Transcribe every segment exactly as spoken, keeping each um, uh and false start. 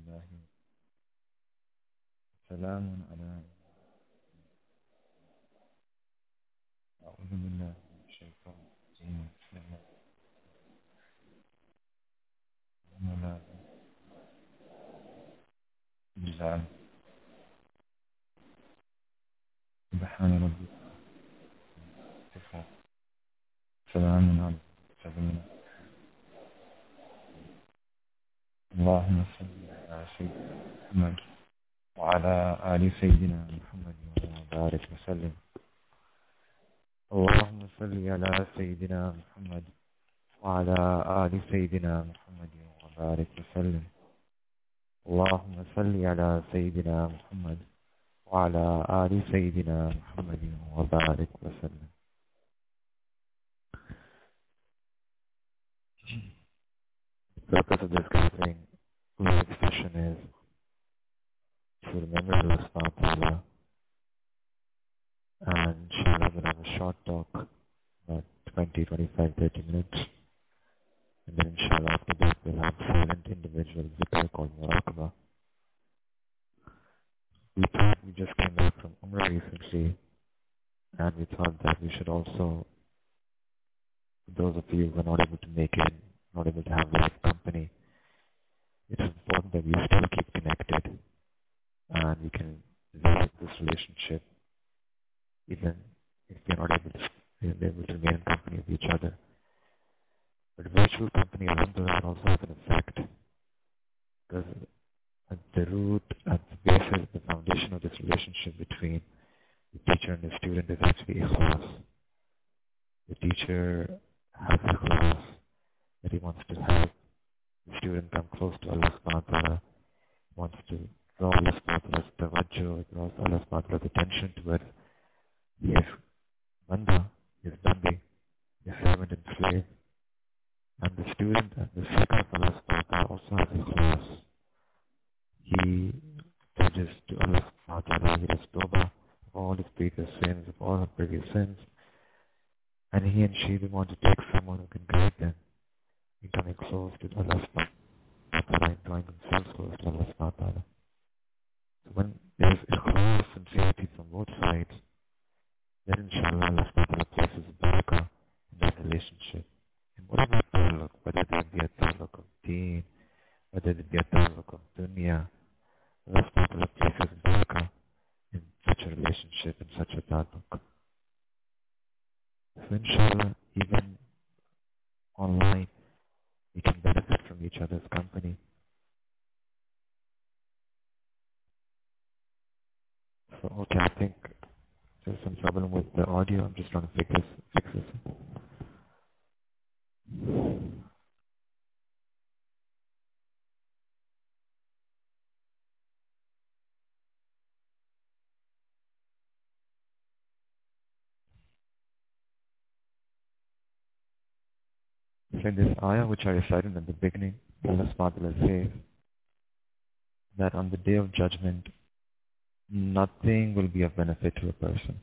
بالله. سلام على أعوذ بالله من الشيطان الرجيم. بسم الله ولا بالله. سبحان ربي. سلام على سيدنا. اللهم صل على سيدنا محمد وعلى آل سيدنا محمد وبارك وسلم. اللهم صل على سيدنا محمد وعلى آل سيدنا محمد وبارك وسلم. اللهم صل على سيدنا محمد وعلى آل سيدنا محمد وبارك وسلم. The purpose of this gathering, this session is to remember Allah subhanahu wa ta'ala, and inshallah we'll have a short talk, about twenty, twenty-five, thirty minutes, and then inshallah after that we'll have silent individual zikr called muraqabah. We thought we just came back from Umrah recently, and we thought that we should also, for those of you who are not able to make it, not able to have live company, it's important that we still keep connected and we can develop this relationship even if we're not able to, we're able to remain in company with each other. But virtual company, alhamdulillah, also has an effect, because at the root, at the basis, the foundation of this relationship between the teacher and the student is actually ikhlas. The teacher has ikhlas, that he wants to have the student come close to Allah subhanahu wa ta'ala, wants to draw Allah subhanahu wa ta'ala's tawajjuh, draws Allah subhanahu wa ta'ala's attention towards his banda, his bandi, his servant and slave. And the student and the seeker of Allah subhanahu wa ta'ala also has ikhlas. He pledges to Allah subhanahu wa ta'ala, he does tawbah of all his previous sins, of all her previous sins, and he and she will want to take someone who can guide them in coming close to Allah subhanahu wa ta'ala and drawing themselves close to Allah subhanahu wa ta'ala. So when there is ikhlas, sincerity from both sides, then inshallah Allah subhanahu wa ta'ala places barakah in that relationship. And whatever taluk, whether there be a taluk of deen, whether there be a taluk of dunya, Allah subhanahu wa ta'ala places barakah in such a relationship, in such a taluk. So inshallah, even online, we can benefit from each other's company. So, okay, I think there's some problem with the audio. I'm just trying to fix this. Fix this. So in this ayah which I recited at the beginning, Allah subhanahu wa ta'ala says that on the day of judgment, nothing will be of benefit to a person,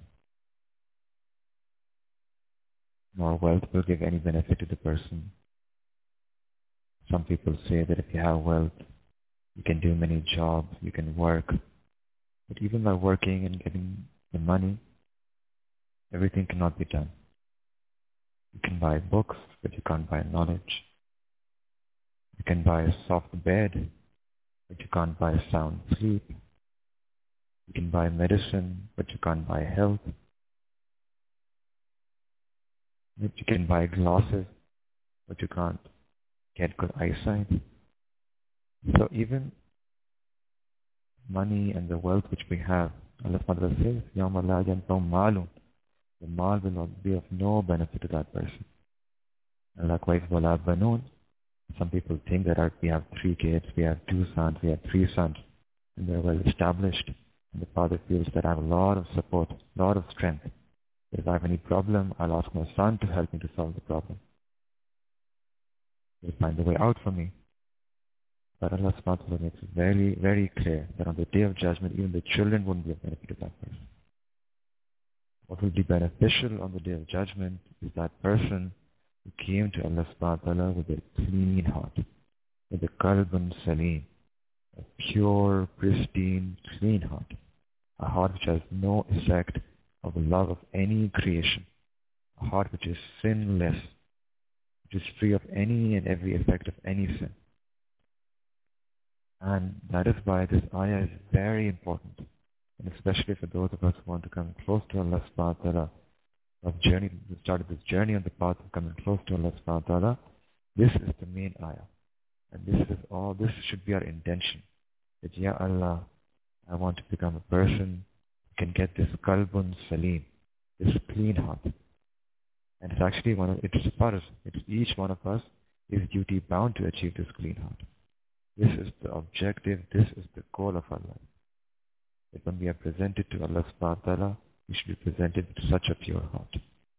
nor wealth will give any benefit to the person. Some people say that if you have wealth, you can do many jobs, you can work, but even by working and getting the money, everything cannot be done. You can buy books, but you can't buy knowledge. You can buy a soft bed, but you can't buy sound sleep. You can buy medicine, but you can't buy health. You can buy glasses, but you can't get good eyesight. So even money and the wealth which we have, Allah subhanahu wa ta'ala says, يَوْمَ لَا يَنْفَعُ مَالٌ, the mal will not be of no benefit to that person. And likewise, وَلَا بَنُونَ, some people think that we have three kids, we have two sons, we have three sons, and they're well established, and the father feels that I have a lot of support, a lot of strength. If I have any problem, I'll ask my son to help me to solve the problem. He'll find the way out for me. But Allah subhanahu wa ta'ala makes it very, very clear that on the day of judgment, even the children won't be of benefit to that person. What will be beneficial on the day of judgment is that person who came to Allah subhanahu wa ta'ala with a clean heart, with a qalbun salim, a pure, pristine, clean heart. A heart which has no effect of the love of any creation. A heart which is sinless, which is free of any and every effect of any sin. And that is why this ayah is very important. And especially for those of us who want to come close to Allah subhanahu wa ta'ala, of journey, we started this journey on the path of coming close to Allah subhanahu wa ta'ala, this is the main ayah. And this is all, this should be our intention. That, Ya Allah, I want to become a person who can get this qalbun salim, this clean heart. And it's actually one of, it's for us, it's each one of us is duty bound to achieve this clean heart. This is the objective, this is the goal of our life. That when we are presented to Allah subhanahu wa ta'ala, we should be presented with such a pure heart.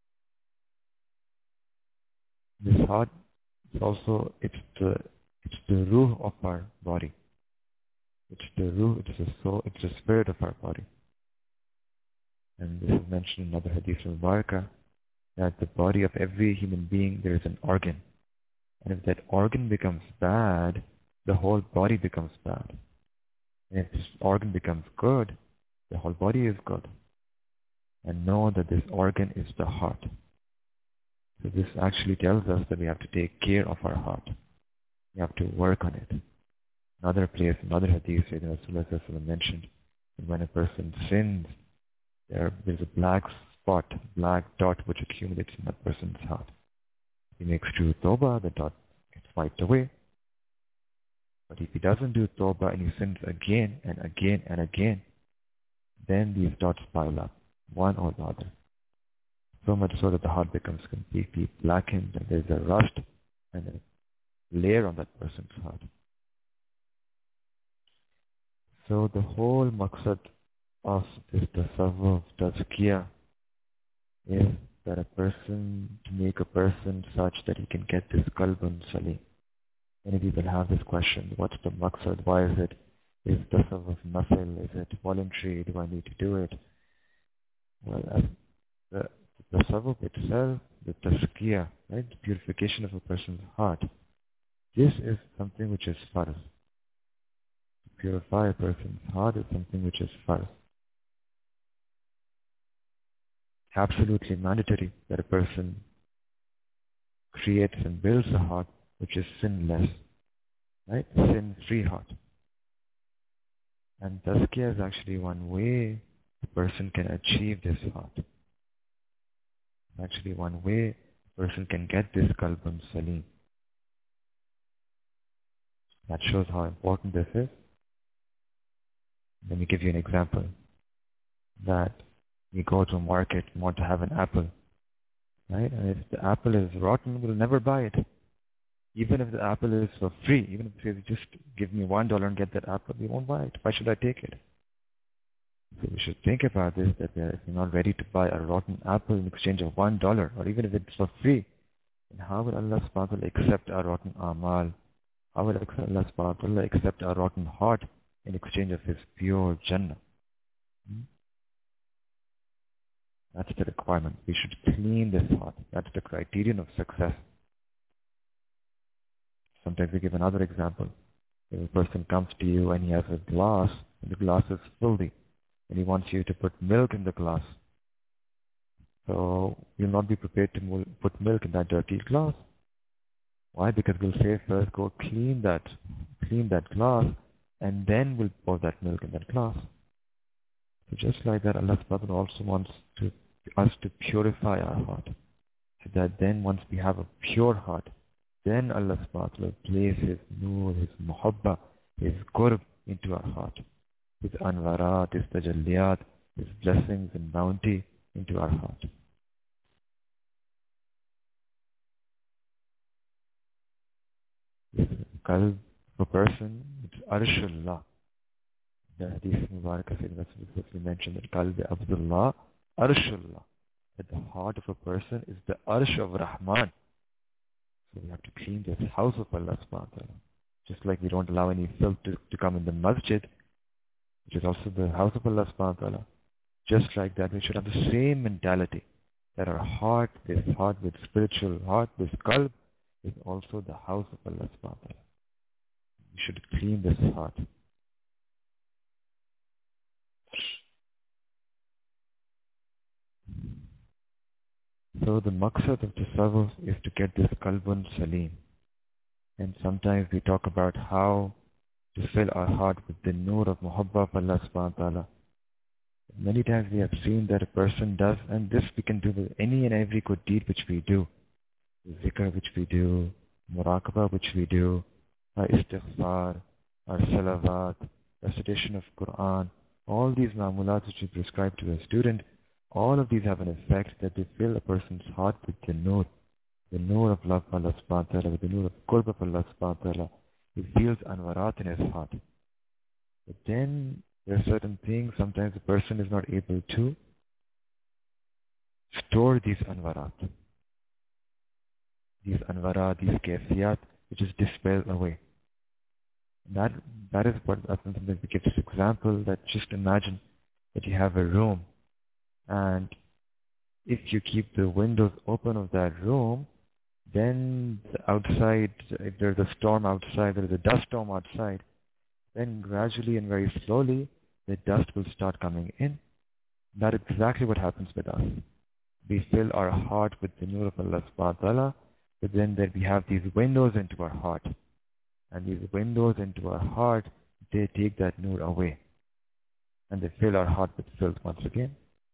This heart is also, it's the, it's the ruh of our body. It's the ruh, it's the soul, it's the spirit of our body. And this is mentioned in another hadith from Barakah, that the body of every human being, there is an organ. And if that organ becomes bad, the whole body becomes bad. And if this organ becomes good, the whole body is good. And know that this organ is the heart. So this actually tells us that we have to take care of our heart. We have to work on it. Another place, another hadith, Sayyidina Rasulullah mentioned that when a person sins, there is a black spot, black dot which accumulates in that person's heart. He makes true tawbah, the dot gets wiped away. But if he doesn't do tawbah and he sins again and again and again, then these dots pile up, one or the other. So much so that the heart becomes completely blackened and there's a rust and a layer on that person's heart. So the whole maqsad of this tasawwuf, tazkiyah, is that a person, to make a person such that he can get this qalbun salim. Many people have this question, what's the maqsad, why is it, is tasawwuf nafil, is it voluntary, do I need to do it? Well, as the, the tasawwuf itself, the tazkiyah, right, the purification of a person's heart, this is something which is farz. To purify a person's heart is something which is farz. Absolutely mandatory that a person creates and builds a heart which is sinless, right? Sin-free heart. And tazkiyah is actually one way the person can achieve this heart. Actually one way a person can get this qalbun salim. That shows how important this is. Let me give you an example. That you go to a market and want to have an apple, right? And if the apple is rotten, we'll never buy it. Even if the apple is for free, even if it says just give me one dollar and get that apple, we won't buy it. Why should I take it? So we should think about this, that if we're not ready to buy a rotten apple in exchange of one dollar, or even if it's for free, then how will Allah subhanahu wa ta'ala accept our rotten amal? How will Allah subhanahu wa ta'ala accept our rotten heart in exchange of His pure Jannah? Hmm? That's the requirement. We should clean this heart. That's the criterion of success. Sometimes we give another example. If a person comes to you and he has a glass, and the glass is filthy, and he wants you to put milk in the glass. So you'll not be prepared to put milk in that dirty glass. Why? Because we'll say first go clean that, clean that glass, and then we'll pour that milk in that glass. So just like that, Allah subhanahu wa ta'ala also wants to, us to purify our heart. So that then once we have a pure heart, then Allah subhanahu wa ta'ala places His nur, His muhabba, His qurb into our heart. His anwarat, His tajalliyat, His blessings and bounty into our heart. This qalb of a person, it's arshullah. The hadith Mubarak Rasul mentioned that qalb Abdullah, arshullah. That the heart of a person is the arsh of Rahman. So we have to clean this house of Allah subhanahu wa ta'ala. Just like we don't allow any filth to, to come in the masjid, which is also the house of Allah subhanahu wa ta'ala. Just like that, we should have the same mentality. That our heart, this heart with spiritual heart, this qalb, is also the house of Allah subhanahu wa ta'ala. We should clean this heart. So the maqsad of tasawwuf is to get this qalbun salim. And sometimes we talk about how to fill our heart with the nur of muhabba of Allah subhanahu wa ta'ala. Many times we have seen that a person does, and this we can do with any and every good deed which we do. Zikr which we do, muraqabah which we do, our istighfar, our salawat, recitation of Quran, all these ma'amulat which we prescribe to a student, all of these have an effect that they fill a person's heart with the nur, the nur of love of Allah subhanahu wa ta'ala, with the nur of qurb of Allah subhanahu wa ta'ala. He feels anwarat in his heart. But then there are certain things, sometimes a person is not able to store these anwarat. These anwarat, these kayfiyat, which is dispelled away. That, that is what, that's something that we give this example, that just imagine that you have a room, and if you keep the windows open of that room, then the outside, if there's a storm outside, there's a dust storm outside, then gradually and very slowly, the dust will start coming in. That is exactly what happens with us. We fill our heart with the nur of Allah subhanahu wa ta'ala, but then there we have these windows into our heart. And these windows into our heart, they take that nur away. And they fill our heart with filth once again.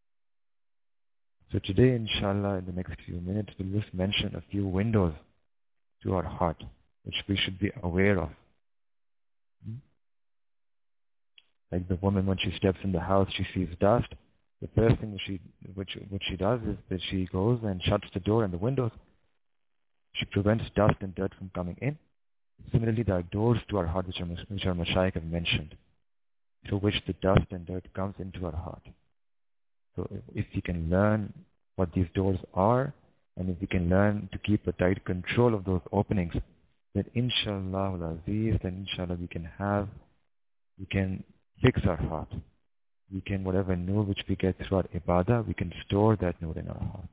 So today, inshallah, in the next few minutes, we'll just mention a few windows to our heart, which we should be aware of. Hmm? Like the woman, when she steps in the house, she sees dust. The first thing she, which, which she does is that she goes and shuts the door and the windows. She prevents dust and dirt from coming in. Similarly, there are doors to our heart, which our, which our Mashaykh have mentioned, through which the dust and dirt comes into our heart. So if, if we can learn what these doors are, and if we can learn to keep a tight control of those openings, then inshallah al-aziz, then inshallah we can have, we can fix our heart. We can, whatever nur which we get through our ibadah, we can store that nur in our heart.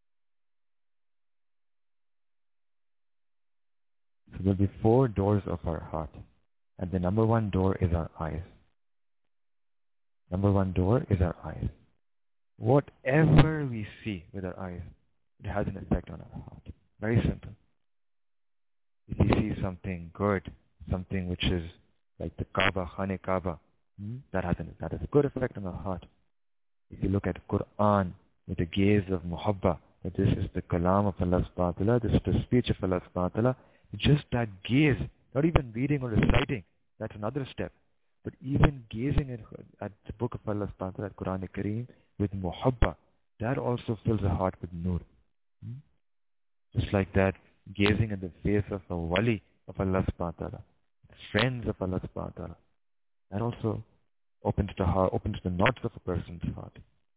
So there will be four doors of our heart. And the number one door is our eyes. Number one door is our eyes. Whatever we see with our eyes, it has an effect on our heart. Very simple. If you see something good, something which is like the Kaaba, Khane Kaaba, hmm, that has, an, that has a good effect on our heart. If you look at Quran with the gaze of muhabba, that this is the kalam of Allah subhanahu wa ta'ala, this is the speech of Allah subhanahu wa ta'ala, just that gaze, not even reading or reciting, that's another step. But even gazing at, at the book of Allah subhanahu wa ta'ala, Quran al-Kareem, with muhabba, that also fills the heart with nur. Hmm? Just like that, gazing at the face of a wali of Allah subhanahu wa ta'ala, friends of Allah subhanahu wa ta'ala, that also opens the heart, opens the knots of a person's heart.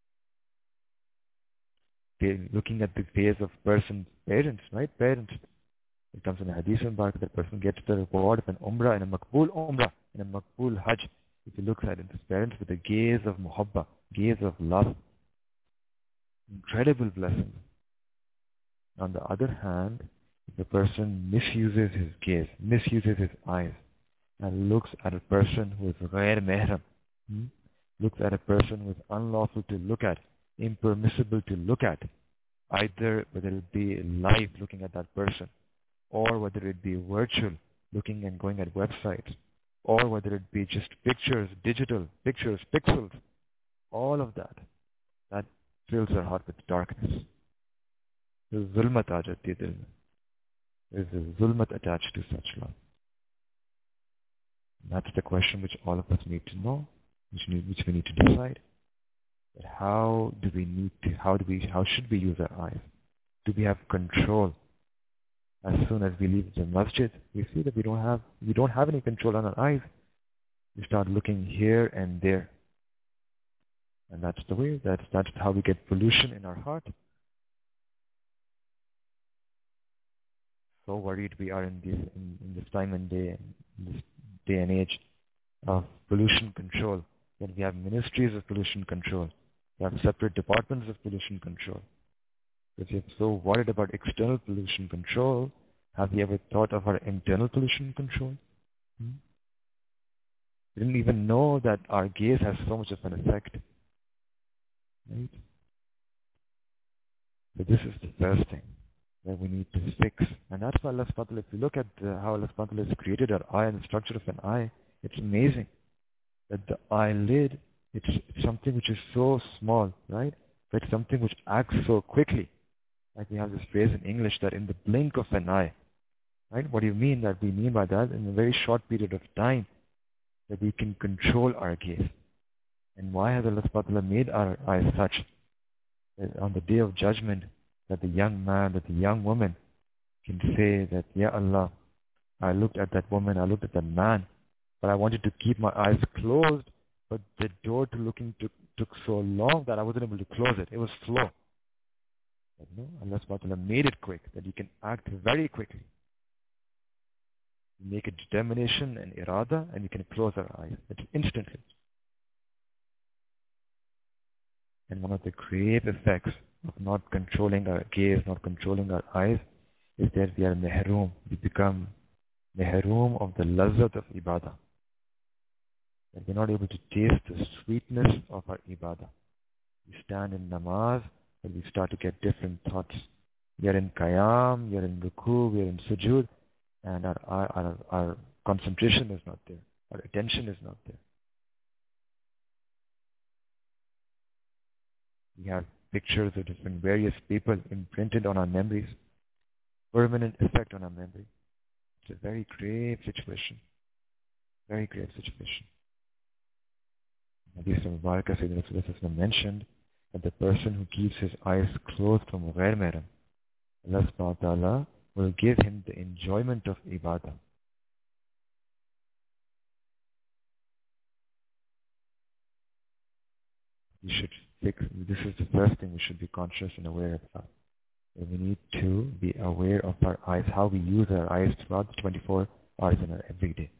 They, looking at the face of person's parents, right? Parents. It comes in a hadith about that person gets the reward of an umrah and a makbul umrah and a makbul hajj. If he looks at his parents with a gaze of muhabba, gaze of love, incredible blessing. On the other hand, if the person misuses his gaze, misuses his eyes, and looks at a person who is ghair mehram, hmm? looks at a person who is unlawful to look at, impermissible to look at, either whether it be live looking at that person, or whether it be virtual looking and going at websites, or whether it be just pictures, digital pictures, pixels, all of that, that fills our heart with darkness. There's zulmat aa jati dil mein. There's a zulmat attached to such love. That's the question which all of us need to know, which, need, which we need to decide. But how do we need to, how do we, how should we use our eyes? Do we have control? As soon as we leave the masjid, we see that we don't have, we don't have any control on our eyes. We start looking here and there. And that's the way, that's, that's how we get pollution in our heart. So worried we are in this, in, in this time and day, in this day and age of pollution control, that we have ministries of pollution control. We have separate departments of pollution control. If you're so worried about external pollution control, have you ever thought of our internal pollution control? Hmm? We didn't even know that our gaze has so much of an effect. Right? So this is the first thing that we need to fix. And that's why Allah subhanahu wa ta'ala, if you look at uh, how Allah subhanahu wa ta'ala has created our eye and the structure of an eye, it's amazing that the eyelid, it's something which is so small, right? But something which acts so quickly. Like we have this phrase in English that in the blink of an eye, right? What do you mean that we mean by that? In a very short period of time, that we can control our gaze. And why has Allah subhanahu wa ta'ala made our eyes such that on the day of judgment, that the young man, that the young woman can say that, Ya Allah, I looked at that woman, I looked at that man, but I wanted to keep my eyes closed, but the door to looking took, took so long that I wasn't able to close it. It was slow. But no, Allah subhanahu wa ta'ala made it quick, that you can act very quickly. You make a determination and irada, and you can close our eyes. It's instantly. And one of the grave effects of not controlling our gaze, not controlling our eyes, is that we are mehroom. We become mehroom of the lazat of ibadah. That we're not able to taste the sweetness of our ibadah. We stand in namaz, but we start to get different thoughts. We are in qiyam, we are in ruku, we are in sujood, and our, our, our, our concentration is not there. Our attention is not there. We have pictures of different various people imprinted on our memories, permanent effect on our memory. It's a very grave situation. Very grave situation. Hadith of Mubarakah Sayyidina Rasulullah mentioned that the person who keeps his eyes closed from ghair mahram, Allah subhanahu wa ta'ala will give him the enjoyment of ibadah. We should fix, this is the first thing we should be conscious and aware about. We need to be aware of our eyes, how we use our eyes throughout the twenty-four hours in our every day.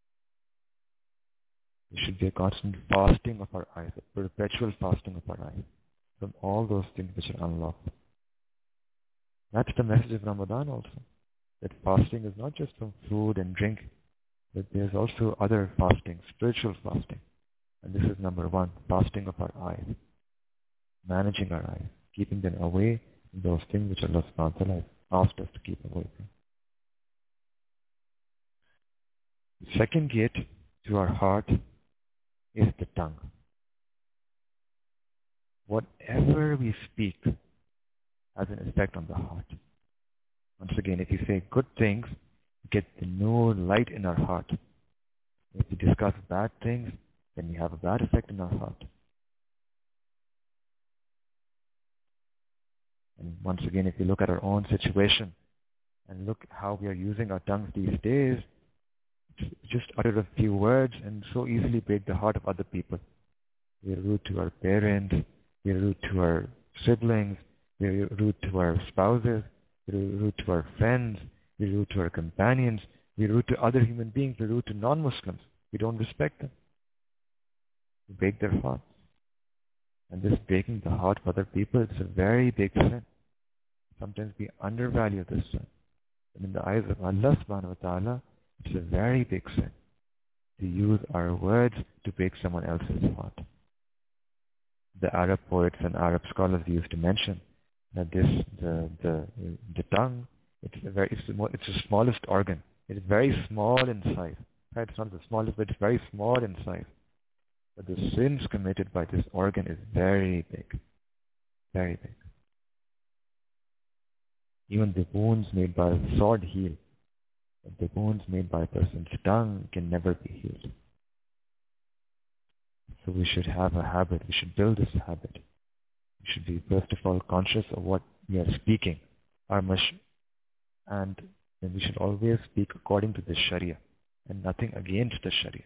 There should be a constant fasting of our eyes, a perpetual fasting of our eyes from all those things which are unlawful. That's the message of Ramadan also, that fasting is not just from food and drink, but there's also other fasting, spiritual fasting. And this is number one, fasting of our eyes, managing our eyes, keeping them away from those things which Allah subhanahu wa ta'ala has asked us to keep away from. The second gate to our heart is the tongue. Whatever we speak has an effect on the heart. Once again, if you say good things, you get the new light in our heart. If you discuss bad things, then we have a bad effect in our heart. And once again, if you look at our own situation and look how we are using our tongues these days, just utter a few words and so easily break the heart of other people. We are rude to our parents, we are rude to our siblings, we are rude to our spouses, we are rude to our friends, we are rude to our companions, we are rude to other human beings, we are rude to non-Muslims. We don't respect them. We break their hearts. And this breaking the heart of other people, it's a very big sin. Sometimes we undervalue this sin. And in the eyes of Allah subhanahu wa ta'ala, it's a very big sin to use our words to break someone else's heart. The Arab poets and Arab scholars used to mention that this, the the the tongue, it's a very, it's the, mo- it's the smallest organ. It's very small in size. Right? It's not the smallest, but it's very small in size. But the sins committed by this organ is very big, very big. Even the wounds made by a sword heal. But the wounds made by a person's tongue can never be healed. So we should have a habit. We should build this habit. We should be first of all conscious of what we are speaking, our mush, and then we should always speak according to the Sharia and nothing against the Sharia.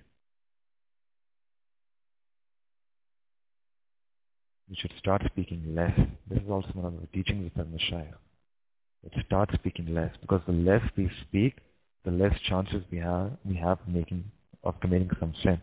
We should start speaking less. This is also one of the teachings of the Mashayikh. Let's start speaking less, because the less we speak, the less chances we have we have of making of committing some sin.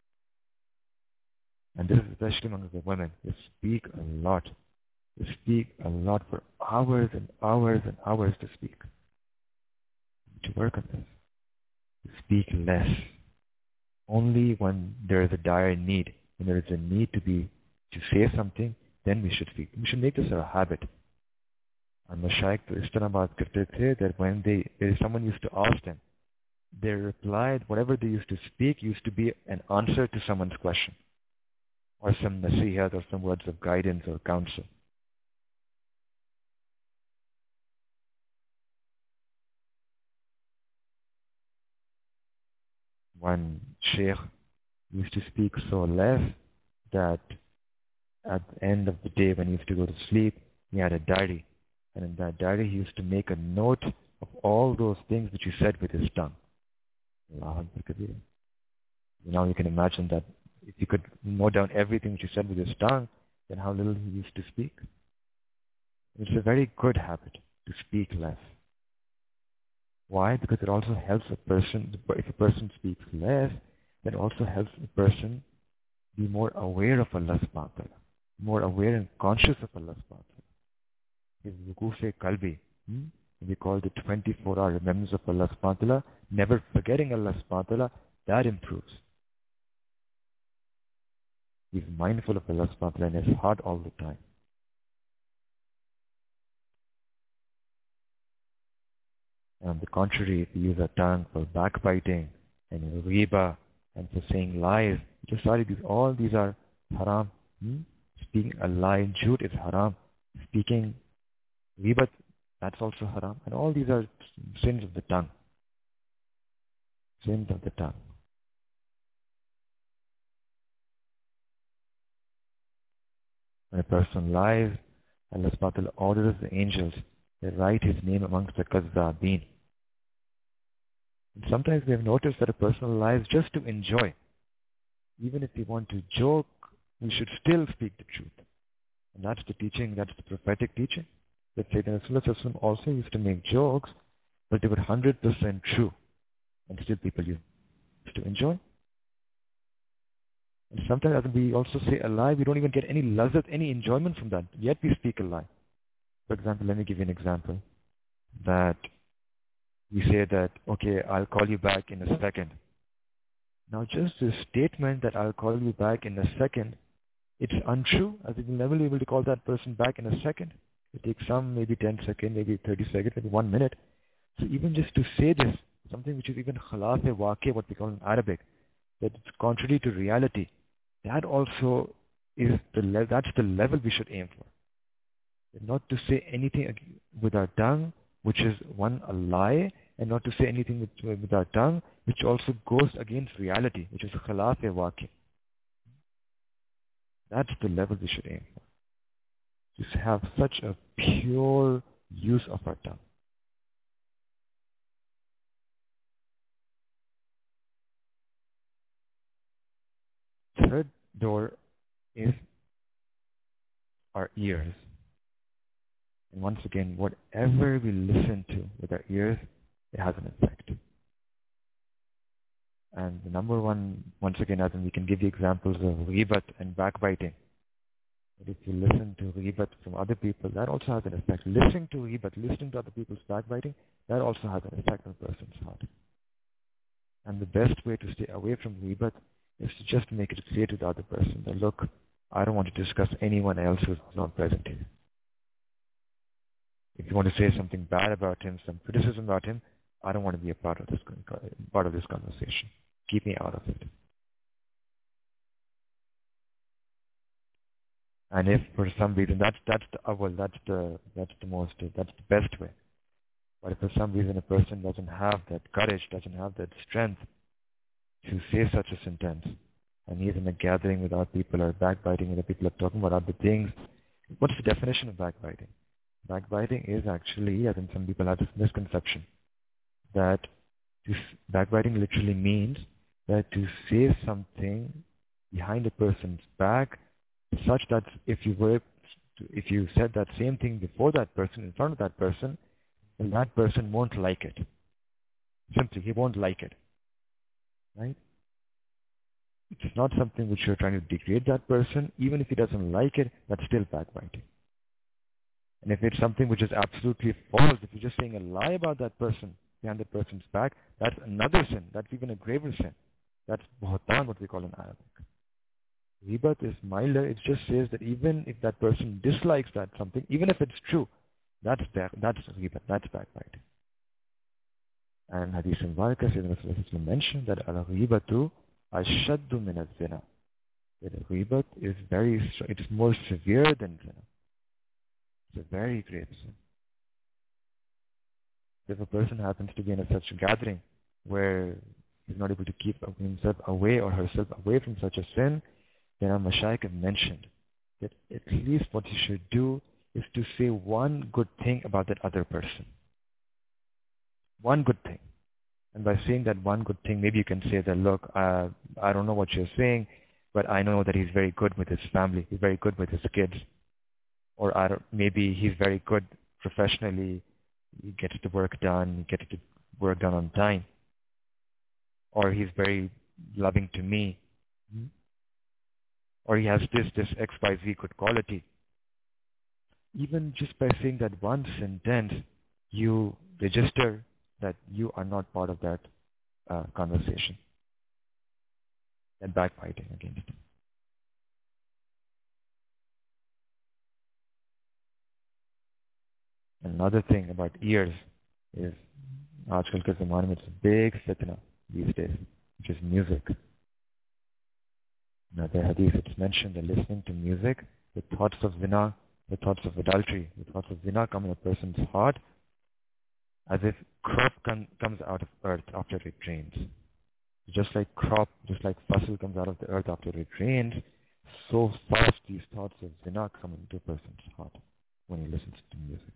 And this is especially among the women. They speak a lot. They speak a lot for hours and hours and hours to speak. To work on this. To speak less. only when there is a dire need, when there is a need to be to say something, then we should speak. We should make this a habit. And Mashaykh to is तरह बात करते थे that when they, if someone used to ask them, they replied, whatever they used to speak used to be an answer to someone's question, or some nasihat, or some words of guidance or counsel. One sheikh used to speak so less that at the end of the day when he used to go to sleep, he had a diary. And in that diary he used to make a note of all those things which he said with his tongue. Allah Akbar Kabir. Now you can imagine that if he could note down everything which he said with his tongue, then how little he used to speak. It's a very good habit to speak less. Why? Because it also helps a person, if a person speaks less, that also helps a person be more aware of Allah subhanahu wa ta'ala, more aware and conscious of Allah subhanahu wa ta'ala. If Wukuf Kalbi, hmm? we call the twenty-four hour remembrance of Allah subhanahu wa ta'ala, never forgetting Allah subhanahu wa ta'ala, that improves. He's mindful of Allah subhanahu wa ta'ala in his heart all the time. And on the contrary, if we use our tongue for backbiting and riba and for saying lies, just sorry, these, all these are haram. Hmm? Speaking a lie, jhoot is haram. Speaking riba, that's also haram. And all these are sins of the tongue. Sins of the tongue. When a person lies, Allah subhanahu wa ta'ala orders the angels to write his name amongst the kazzabin. And sometimes we have noticed that a person lies just to enjoy. Even if we want to joke, we should still speak the truth. And that's the teaching, that's the prophetic teaching. That Sayyidina Rasulullah also used to make jokes, but they were one hundred percent true. And still people used to enjoy. And sometimes as we also say a lie, we don't even get any lazat, any enjoyment from that. Yet we speak a lie. For example, let me give you an example. That we say that, okay, I'll call you back in a second. Now just the statement that I'll call you back in a second, it's untrue, as we will never be able to call that person back in a second. It takes some, maybe ten seconds, maybe thirty seconds, maybe one minute. So even just to say this, something which is even khalaf-e-waqi, what we call in Arabic, that it's contrary to reality, that also is the le- that's the level we should aim for. Not to say anything with our tongue, which is one, a lie, and not to say anything with, with our tongue, which also goes against reality, which is khilaf-e-waqi. That's the level we should aim for. Just have such a pure use of our tongue. Third door is our ears. And once again, whatever we listen to with our ears, it has an effect. And the number one, once again, as in we can give you examples of ghibat and backbiting. But if you listen to ghibat from other people, that also has an effect. Listening to ghibat, listening to other people's backbiting, that also has an effect on a person's heart. And the best way to stay away from ghibat is to just make it clear to the other person that, look, I don't want to discuss anyone else who's not present here. If you want to say something bad about him, some criticism about him, I don't want to be a part of this part of this conversation. Keep me out of it. And if for some reason that's that's the uh, well that's the that's the most that's the best way. But if for some reason a person doesn't have that courage, doesn't have that strength to say such a sentence, and he's in a gathering with other people or backbiting and the people are talking about other things, what's the definition of backbiting? Backbiting is actually, I think some people have this misconception, that to, backbiting literally means that to say something behind a person's back such that if you were, to, if you said that same thing before that person, in front of that person, then that person won't like it. Simply, he won't like it. Right? It's not something which you're trying to degrade that person. Even if he doesn't like it, that's still backbiting. And if it's something which is absolutely false, if you're just saying a lie about that person behind that person's back, that's another sin. That's even a graver sin. That's buhtan, what we call in Arabic. Ghibat is milder. It just says that even if that person dislikes that something, even if it's true, that's back, that's ghibat, that's backbiting. And Hadith Mubarak Sayyidina Rasulullah mentioned that al-ghibatu ashaddu min az-zina. That ghibat is very, it is more severe than zina. It's a very grave sin. If a person happens to be in a such a gathering where he's not able to keep himself away or herself away from such a sin, then our Mashaykh have mentioned that at least what he should do is to say one good thing about that other person. One good thing. And by saying that one good thing, maybe you can say that, look, uh, I don't know what you're saying, but I know that he's very good with his family. He's very good with his kids. Or I don't, maybe he's very good professionally. He gets the work done. He gets the work done on time. Or he's very loving to me. Mm-hmm. Or he has this, this X Y Z good quality. Even just by saying that one sentence, you register that you are not part of that uh, conversation. And backbiting against it. Another thing about ears is, aajkal ke zamane mein it's a big fitna these days, which is music. Now the hadith, it's mentioned that listening to music, the thoughts of zina, the thoughts of adultery, the thoughts of zina come in a person's heart as if crop com- comes out of earth after it rains. Just like crop, just like fasal comes out of the earth after it rains, so fast these thoughts of zina come into a person's heart when he listens to music.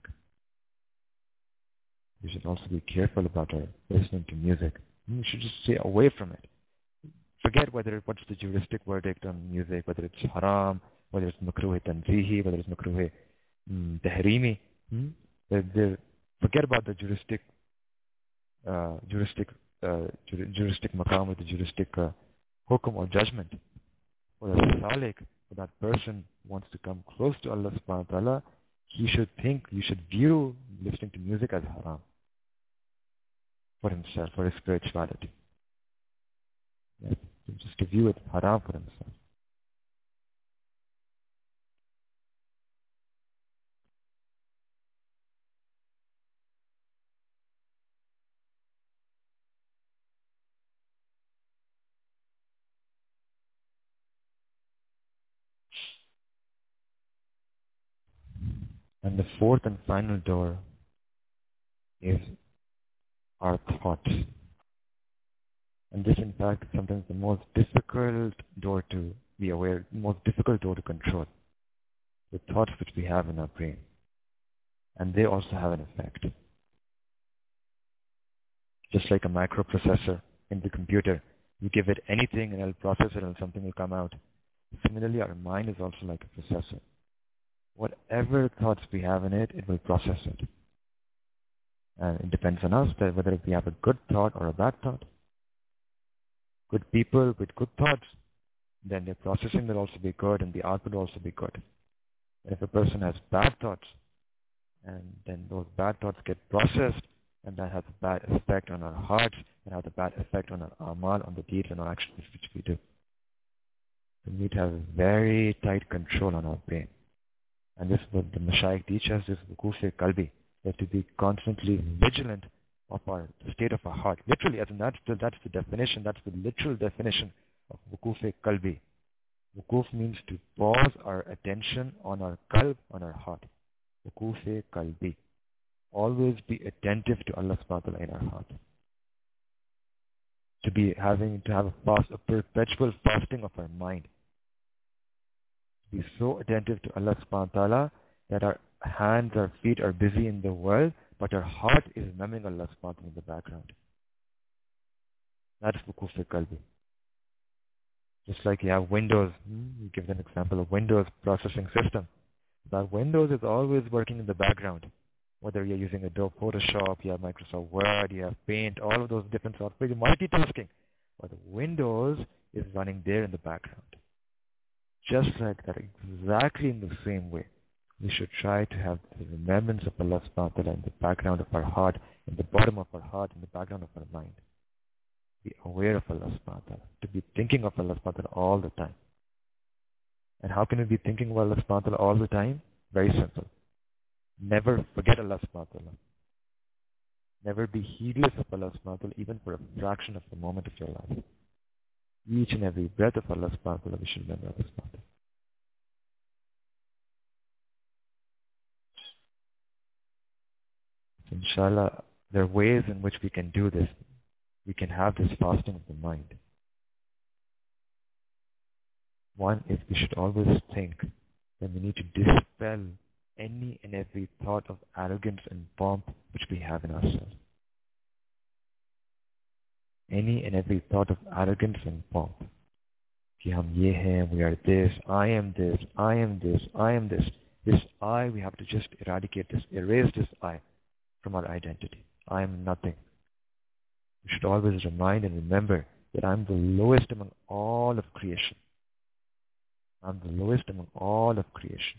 We should also be careful about our listening to music. We should just stay away from it. Forget whether what's the juristic verdict on music, whether it's haram, whether it's makruh tanzihi, whether it's makruh mm, tahrimi. Hmm? The, the, forget about the juristic, uh, juristic, uh, jur, juristic maqam or the juristic uh, hukum or judgment. For a salik, for that person who wants to come close to Allah subhanahu wa ta'ala, he should think, you should view listening to music as haram for himself, for his spirituality. Yes, just to view it haram for himself. And the fourth and final door is our thoughts. And this, in fact, is sometimes the most difficult door to be aware, the most difficult door to control. The thoughts which we have in our brain. And they also have an effect. Just like a microprocessor in the computer, you give it anything and it'll process it and something will come out. Similarly, our mind is also like a processor. Whatever thoughts we have in it, it will process it. And it depends on us that whether we have a good thought or a bad thought. Good people with good thoughts, then their processing will also be good and the output will also be good. And if a person has bad thoughts, and then those bad thoughts get processed, and that has a bad effect on our hearts, and has a bad effect on our amal, on the deeds and our actions which we do. So we need to have very tight control on our brain. And this is what the Mashaykh teach us, is wuquf qalbi, that to be constantly vigilant of our the state of our heart. Literally, as in that's the, that's the definition, that's the literal definition of wuquf qalbi. Wuquf means to pause our attention on our qalb, on our heart. Wuquf qalbi. Always be attentive to Allah subhanahu wa ta'ala in our heart. To be having, to have a fast, a perpetual fasting of our mind. Be so attentive to Allah subhanahu wa ta'ala that our hands, our feet are busy in the world, but our heart is remembering Allah subhanahu wa ta'ala in the background. That is wuquf qalbi. Just like you have Windows, you give an example of Windows processing system. That Windows is always working in the background. Whether you're using Adobe Photoshop, you have Microsoft Word, you have Paint, all of those different software, you're multitasking. But Windows is running there in the background. Just like that, exactly in the same way, we should try to have the remembrance of Allah subhanahu wa ta'ala in the background of our heart, in the bottom of our heart, in the background of our mind. be aware of Allah subhanahu wa ta'ala, to be thinking of Allah subhanahu wa ta'ala all the time. And how can we be thinking of Allah subhanahu wa ta'ala all the time? Very simple. Never forget Allah subhanahu wa ta'ala. Never be heedless of Allah subhanahu wa ta'ala even for a fraction of the moment of your life. Each and every breath of Allah subhanahu wa ta'ala we should remember Allah subhanahu wa ta'ala. So inshallah, there are ways in which we can do this. We can have this fasting of the mind. One is we should always think that we need to dispel any and every thought of arrogance and pomp which we have in ourselves. Any and every thought of arrogance and pomp. Ki hum ye hain, we are this, I am this, I am this, I am this. This I, we have to just eradicate this, erase this I from our identity. I am nothing. We should always remind and remember that I'm the lowest among all of creation. I'm the lowest among all of creation.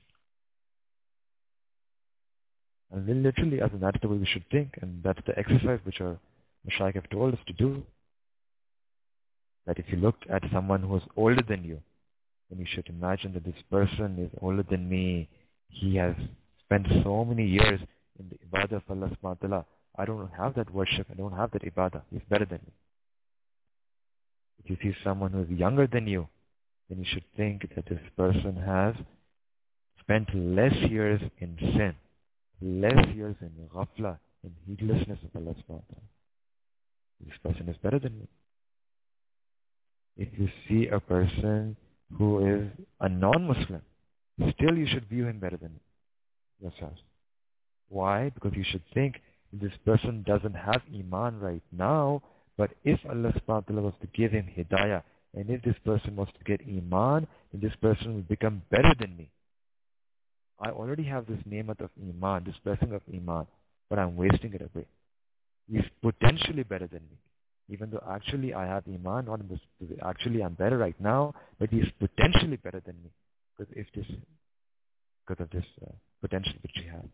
And literally, as in that's the way we should think, and that's the exercise which our Mashaykh have told us to do. That if you look at someone who is older than you, then you should imagine that this person is older than me. He has spent so many years in the ibadah of Allah subhanahu wa ta'ala. I don't have that worship, I don't have that ibadah. He's better than me. If you see someone who is younger than you, then you should think that this person has spent less years in sin, less years in ghafla, in heedlessness of Allah subhanahu wa ta'ala. This person is better than you. If you see a person who is a non-Muslim, still you should view him better than yourself. Why? Because you should think this person doesn't have iman right now, but if Allah subhanahu wa ta'ala was to give him hidayah, and if this person was to get iman, then this person will become better than me. I already have this ni'mat of iman, this blessing of iman, but I'm wasting it away. He's potentially better than me. Even though actually I have iman, not in this, actually I'm better right now, but he's potentially better than me. Because if this, because of this uh, potential which we have.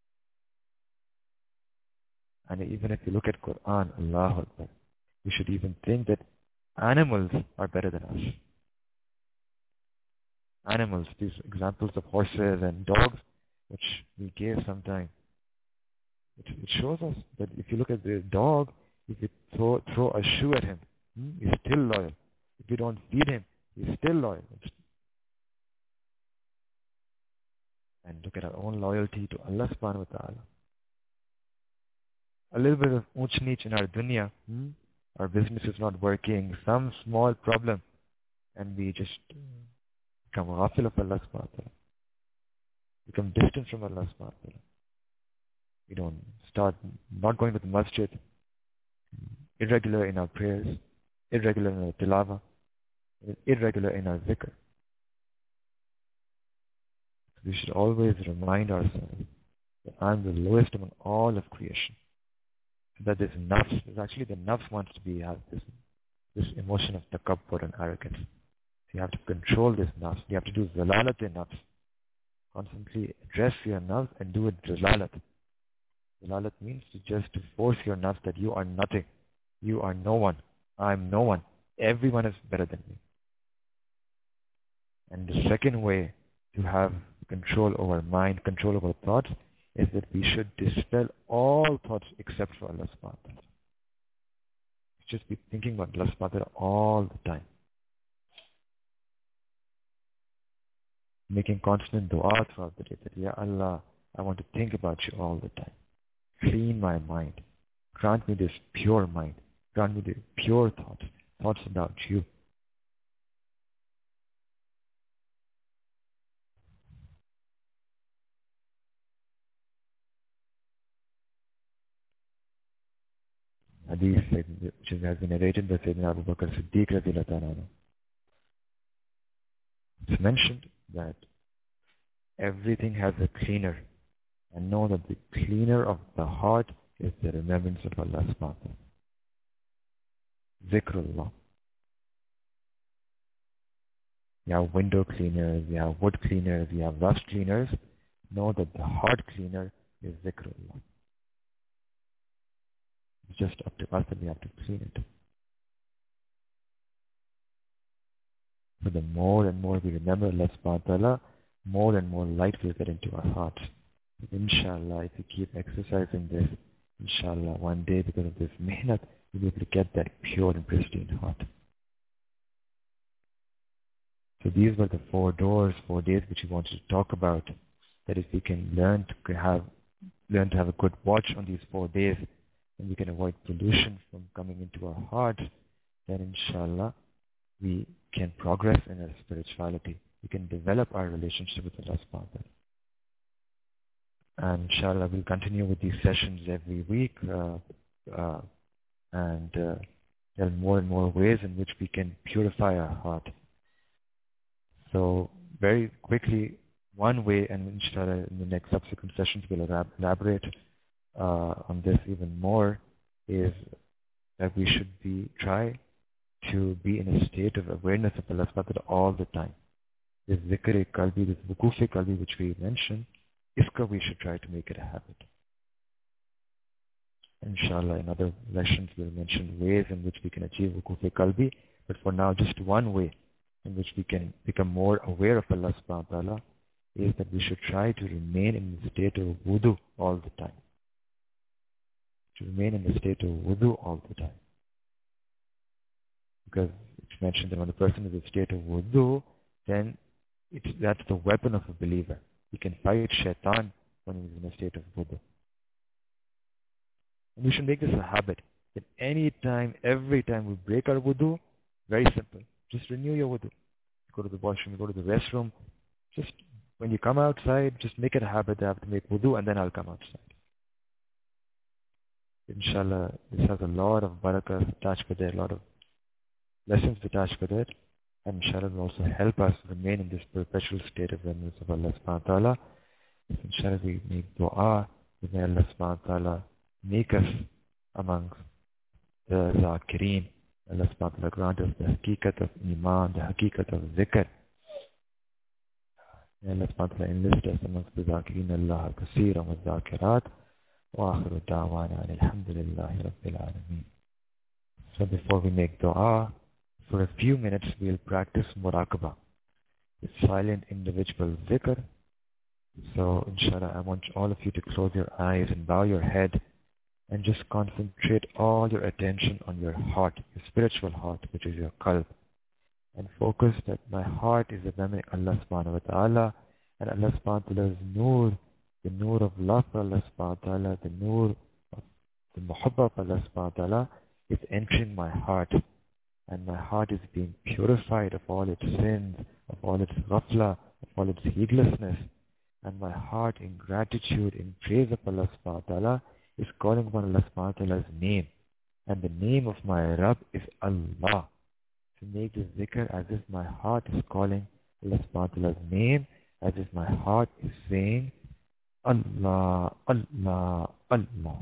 And even if you look at Quran, Allahu Akbar, we should even think that animals are better than us. Animals, these examples of horses and dogs, which we gave sometime, it, it shows us that if you look at the dog, if you throw, throw a shoe at him, hmm, he's still loyal. If you don't feed him, he's still loyal. And look at our own loyalty to Allah subhanahu wa ta'ala. A little bit of unch neech in our dunya, hmm? Our business is not working, some small problem, and we just become ghafil of Allah subhanahu wa ta'ala. Become distant from Allah subhanahu wa ta'ala. We don't start not going to the masjid, irregular in our prayers, irregular in our tilawah, irregular in our zikr. We should always remind ourselves that I'm the lowest among all of creation. That this nafs, is actually the nafs wants to be, have this, this emotion of takabbur and arrogance. So you have to control this nafs. You have to do zalalat in nafs. Constantly address your nafs and do it zalalat. Zalalat means to just to force your nafs that you are nothing. You are no one. I'm no one. Everyone is better than me. And the second way to have control over mind, control over thoughts, is that we should dispel all thoughts except for Allah subhanahu wa ta'ala. Just be thinking about Allah subhanahu wa ta'ala all the time. Making constant dua throughout the day that, Ya Allah, I want to think about you all the time. Clean my mind. Grant me this pure mind. Grant me the pure thoughts, thoughts about you. Hadith which has been narrated by Sayyidina Abu Bakr Siddiq radhiyallahu ta'ala. It's mentioned that everything has a cleaner, and know that the cleaner of the heart is the remembrance of Allah subhanahu wa ta'ala. Zikrullah. You have window cleaners, you have wood cleaners, you have rust cleaners. Know that the heart cleaner is zikrullah. It's just up to us that we have to clean it. So the more and more we remember Allah subhanahu wa ta'ala, more and more light will get into our hearts. Inshallah, if we keep exercising this, inshallah, one day because of this mehnat, we'll be able to get that pure and pristine heart. So these were the four doors, four days which we wanted to talk about. That if we can learn to have, learn to have a good watch on these four days, and we can avoid pollution from coming into our hearts, then inshallah, we can progress in our spirituality. We can develop our relationship with Allah subhanahu wa ta'ala. And inshallah, we'll continue with these sessions every week, uh, uh, and uh, there are more and more ways in which we can purify our heart. So very quickly, one way, and inshallah in the next subsequent sessions we'll elaborate uh, on this even more, is that we should be try to be in a state of awareness of Allah subhanahu wa ta'ala all the time. This zikr qalbi, this wukuf qalbi which we mentioned, iska we should try to make it a habit. Inshallah, in other lessons we'll mention ways in which we can achieve wukuf qalbi, but for now just one way in which we can become more aware of Allah subhanahu wa ta'ala is that we should try to remain in the state of wudu all the time. To remain in the state of wudu all the time. Because it's mentioned that when a person is in a state of wudu, then it's, that's the weapon of a believer. He can fight shaitan when he's in a state of wudu. And we should make this a habit. That any time, every time we break our wudu, very simple. Just renew your wudu. You go to the washroom, you go to the restroom. Just when you come outside, just make it a habit that I have to make wudu and then I'll come outside. Inshallah, this has a lot of barakah attached with it, a lot of lessons attached with it. And inshallah will also help us remain in this perpetual state of remembrance of Allah subhanahu wa ta'ala. So inshallah we make dua, may Allah subhanahu wa ta'ala make us amongst the zakireen. Allah subhanahu wa ta'ala grant us the hakikat of iman, the hakikat of zikr. May Allah subhanahu wa ta'ala enlist us amongst the zakireen Allah kaseeran wa zakirat. Wa akhiru da'wana alhamdulillahi rabbil alameen. So before we make dua, for a few minutes we'll practice muraqabah, the silent individual zikr. So inshallah I want all of you to close your eyes and bow your head and just concentrate all your attention on your heart, your spiritual heart, which is your qalb. And focus that my heart is remembering Allah subhanahu wa ta'ala, and Allah subhanahu wa ta'ala's nur, the nur of love for Allah subhanahu wa ta'ala, the nur of the muhabba of Allah subhanahu wa ta'ala is entering my heart. And my heart is being purified of all its sins, of all its ghafla, of all its heedlessness. And my heart in gratitude, in praise of Allah subhanahu wa ta'ala, is calling upon Allah subhanahu wa ta'ala's name. And the name of my Rabb is Allah. To make this zikr as if my heart is calling Allah subhanahu wa ta'ala's name, as if my heart is saying, Allah, Allah, Allah.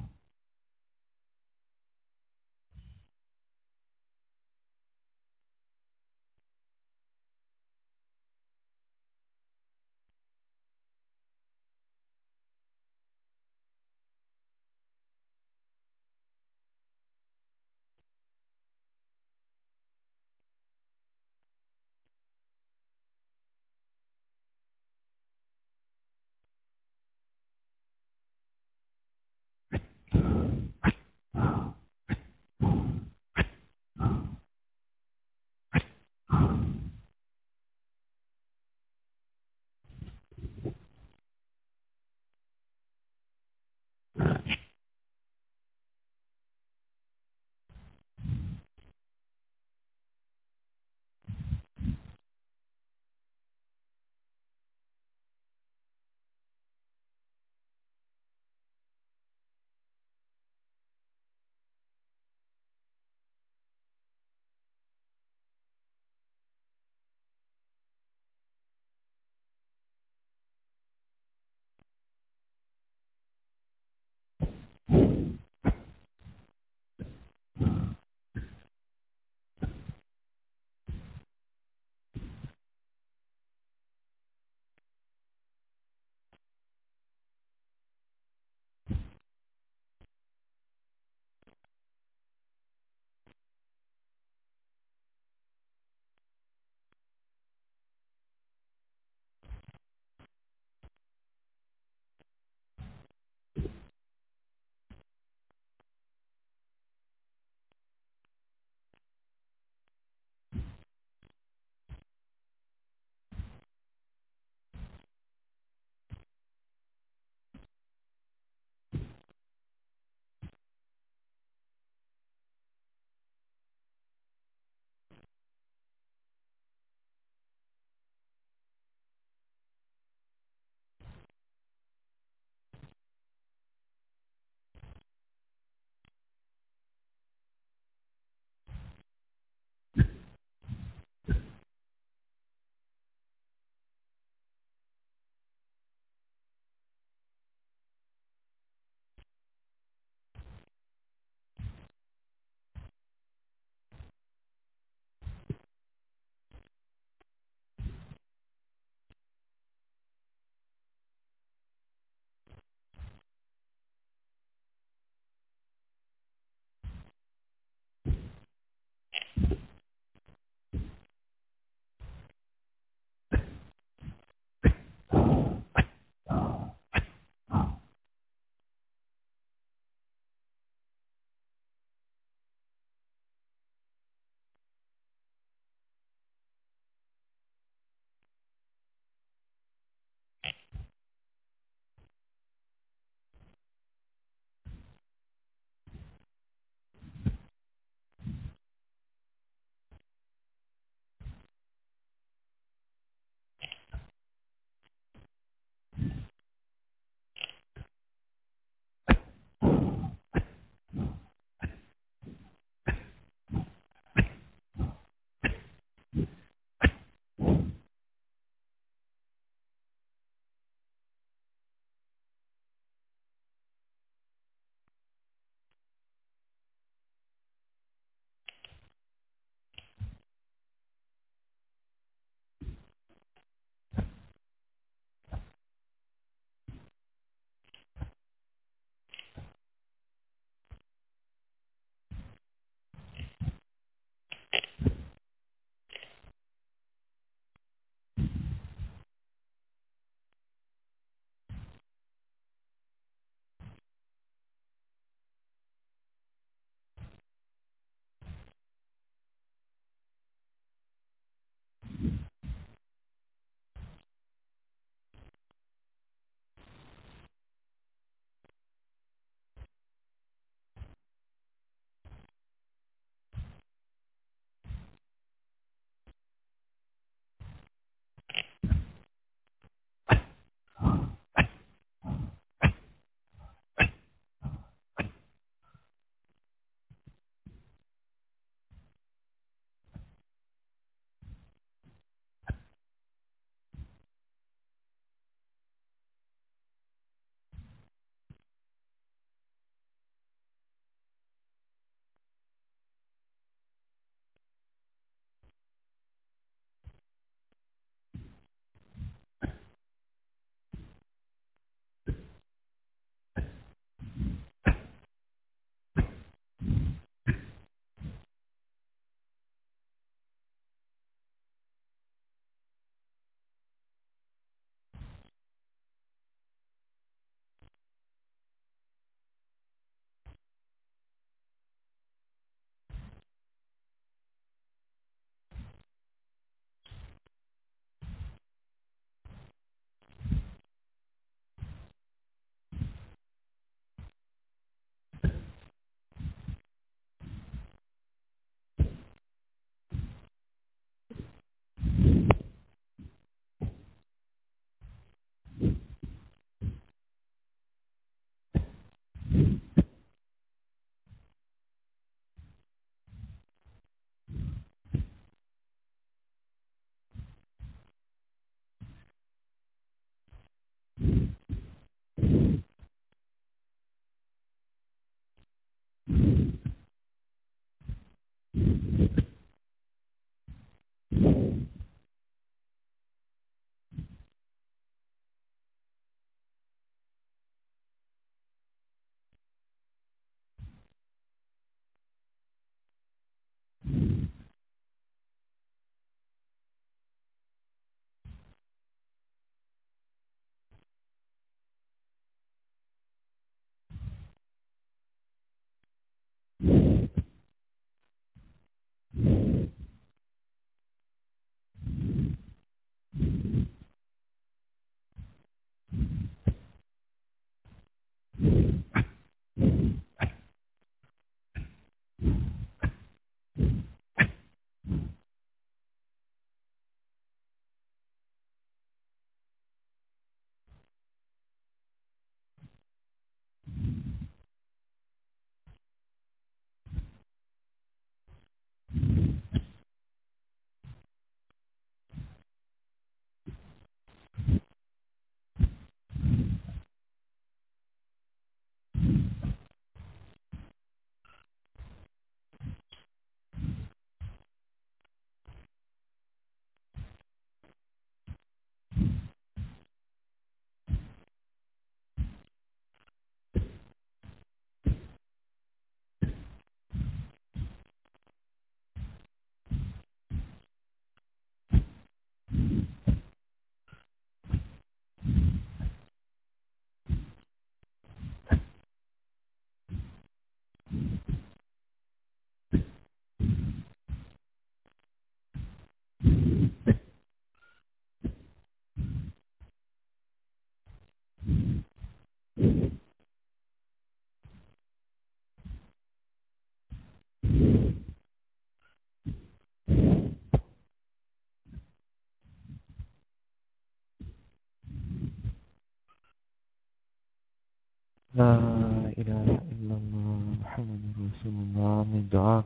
لا إله إلا الله محمد رسول الله من دعاء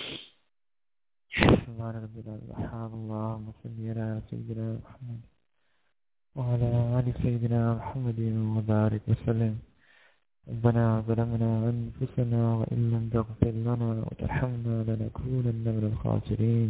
سبحان ربي الأرحام اللهم صل على سيدنا محمد وعلى آل سيدنا محمد وبارك وسلم. ربنا ظلمنا أنفسنا وإن لم تغفر لنا وترحمنا لنكونن من الخاسرين.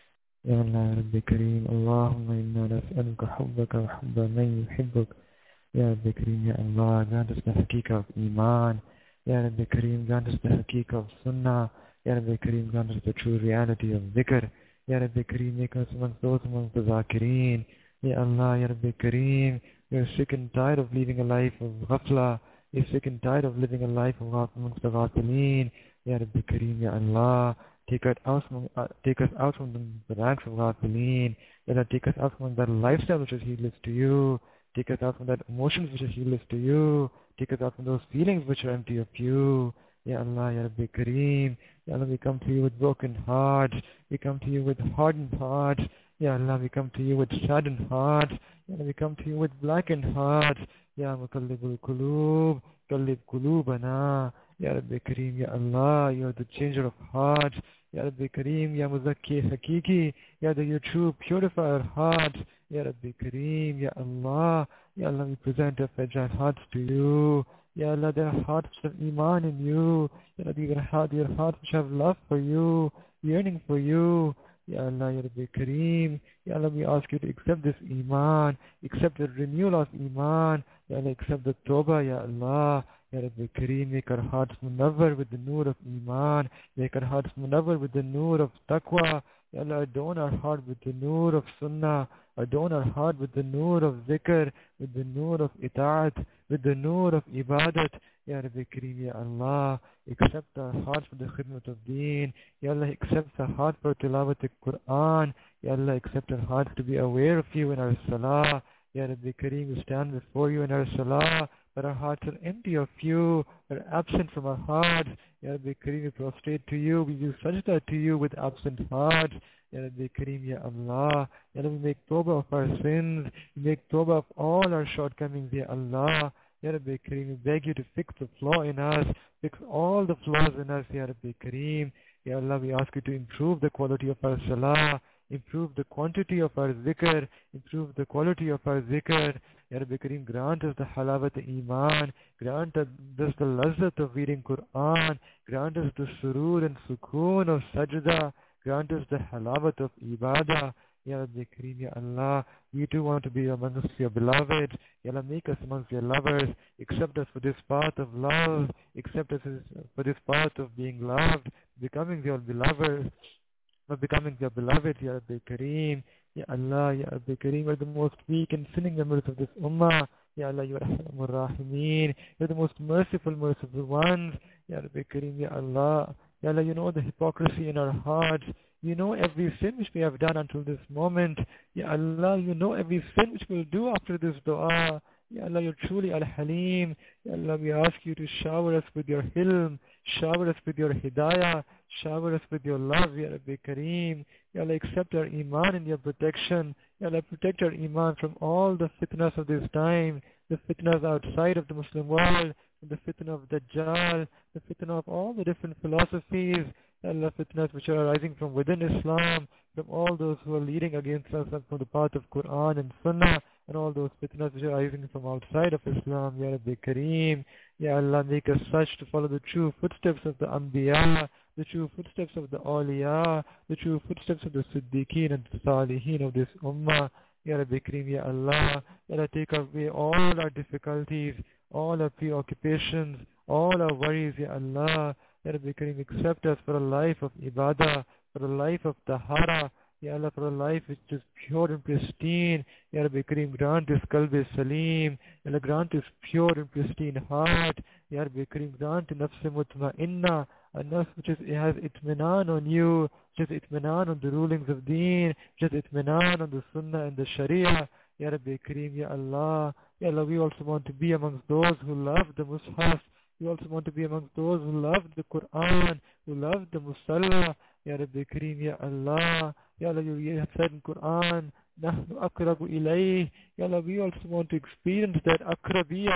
يا الله يا رب كريم اللهم إنا نسألك حبك وحب من يحبك. يا رب كريم يا Allah, grant us the hakika of Iman. Ya Rabbi Kareem, grant us the hakika of Sunnah. Ya Rabbi Kareem, grant us the true reality of Zikr. Ya Rabbi Kareem, make us amongst those amongst the Zakireen. Ya Allah, Ya Rabbi Kareem, we are sick and tired of living a life of ghafla. We are sick and tired of living a life of ghaf- amongst the Ghafileen. Ya Rabbi Kareem, Ya Allah, take us out from, uh, take us out from the, the ranks of Ghafileen. Ya Allah, take us out from that lifestyle which is heedless to you. Take us out from that emotions which are heedless to you. Take us out from those feelings which are empty of you. Ya Allah, Ya Rabbi Kareem. Ya Allah, we come to you with broken hearts. We come to you with hardened hearts. Ya Allah, we come to you with saddened hearts. Ya Allah, we come to you with blackened hearts. Ya Muqallibul Qulub, Qallib Qulubana. Ya Rabbi Kareem, Ya Allah, you are the changer of hearts. Ya Rabbi Kareem, Ya Muzakki Hakiki, Ya the you true purifier of hearts. Ya Rabbi Kareem, Ya Allah, Ya Allah, we present our fragile hearts to you. Ya Allah, there are hearts which have Iman in you. Ya Allah, there are hearts, there are hearts which have love for you, yearning for you. Ya Allah, Ya Rabbi Kareem, Ya Allah, we ask you to accept this Iman, accept the renewal of Iman. Ya Allah, accept the Tawbah, Ya Allah. Ya Rabbi Kareem, make our hearts munawwar with the nur of Iman. Make our hearts munawwar with the nur of Taqwa. Ya Allah, adorn our heart with the nur of Sunnah. Adorn our heart with the nur of Zikr, with the nur of Ita'at, with the nur of Ibadat. Ya Rabbi Kareem, Ya Allah, accept our hearts for the khidmat of Deen. Ya Allah, accept our heart for tilawat al-Quran. Ya Allah, accept our hearts to be aware of you in our salah. Ya Rabbi Kareem, we stand before you in our salah, but our hearts are empty of you, are absent from our hearts. Ya Rabbi Kareem, we prostrate to you, we do sajda to you with absent hearts. Ya Rabbi Kareem, Ya Allah, Ya Allah, we make tawbah of our sins, we make tawbah of all our shortcomings, Ya Allah. Ya Rabbi Kareem, we beg you to fix the flaw in us, fix all the flaws in us, Ya Rabbi Kareem. Ya Allah, we ask you to improve the quality of our salah, improve the quantity of our zikr, improve the quality of our zikr. Ya Rabbi Kareem, grant us the halawat iman, grant us the lazzat of reading Quran, grant us the surur and sukoon of sajda, grant us the halawat of ibadah. Ya Rabbi Kareem, Ya Allah, we too want to be amongst your beloved. Ya Allah, make us amongst your lovers. Accept us for this path of love. Accept us for this path of being loved, becoming your beloved. For becoming your beloved, Ya Rabbi Kareem. Ya Allah, Ya Rabbi Kareem, you are the most weak and sinning members of this ummah. Ya Allah, you are Rahmanur Rahimeen. You are the most merciful, merciful ones. Ya Rabbi Kareem, Ya Allah. Ya Allah, you know the hypocrisy in our hearts. You know every sin which we have done until this moment. Ya Allah, you know every sin which we'll do after this dua. Ya Allah, you're truly Al-Halim. Ya Allah, we ask you to shower us with your hilm, shower us with your hidayah, shower us with your love, Ya Rabbi Kareem. Ya Allah, accept our iman and your protection. Ya Allah, protect our iman from all the fitnas of this time, the fitnas outside of the Muslim world, the fitna of Dajjal, the fitna of all the different philosophies, Ya Allah, fitnas which are arising from within Islam, from all those who are leading against us and from the path of Quran and Sunnah, and all those fitnas which are arising from outside of Islam, Ya Rabbi Kareem. Ya Allah, make us such to follow the true footsteps of the Anbiya, the true footsteps of the awliya, the true footsteps of the Siddiqeen and the Salihin of this ummah. Ya Rabbi Kareem, Ya Allah, Ya Allah, take away all our difficulties, all our preoccupations, all our worries, Ya Allah. Ya Rabbi Kareem, accept us for a life of ibadah, for a life of tahara, Ya Allah, for a life which is pure and pristine. Ya Rabbi Kareem, grant this qalb salim. Ya Allah, grant this pure and pristine heart. Ya Rabbi Kareem, grant nafs mutma'inna, a nafs which is, it has itminan on you, which has itminan on the rulings of deen, which has itminan on the sunnah and the sharia. Ya Rabbi Kareem, Ya Allah. Ya Allah, we also want to be amongst those who love the mushaf. We also want to be amongst those who love the Quran, who love the Musalla. Ya Rabbi Kareem, Ya Allah. Ya Allah, you have said in Quran, Nahnu akrabu ilayh. Ya Allah, we also want to experience that akrabiyat,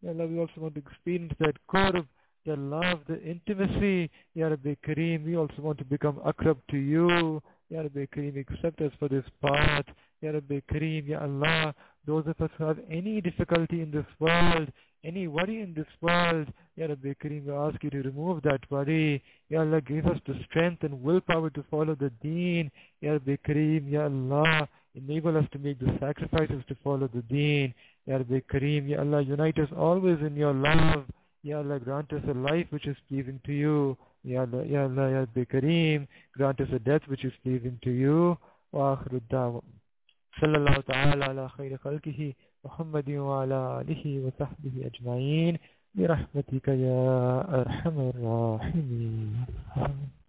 Ya Allah, we also want to experience that qurb, the love, the intimacy. Ya Rabbi Kareem, we also want to become akrab to you. Ya Rabbi Kareem, accept us for this path. Ya Rabbi Kareem, Ya Allah, those of us who have any difficulty in this world, any worry in this world, Ya Rabbi Kareem, we ask you to remove that worry. Ya Allah, give us the strength and willpower to follow the deen. Ya Rabbi Kareem, Ya Allah, enable us to make the sacrifices to follow the deen. Ya Rabbi Kareem, Ya Allah, unite us always in your love. Ya Allah, grant us a life which is pleasing to you. Ya Allah, Ya Allah, Ya Rabbi Kareem, grant us a death which is pleasing to you. Wa akhiru da'wa. صلى الله تعالى على خير خلقه محمد وعلى آله وصحبه أجمعين برحمتك يا أرحم الراحمين.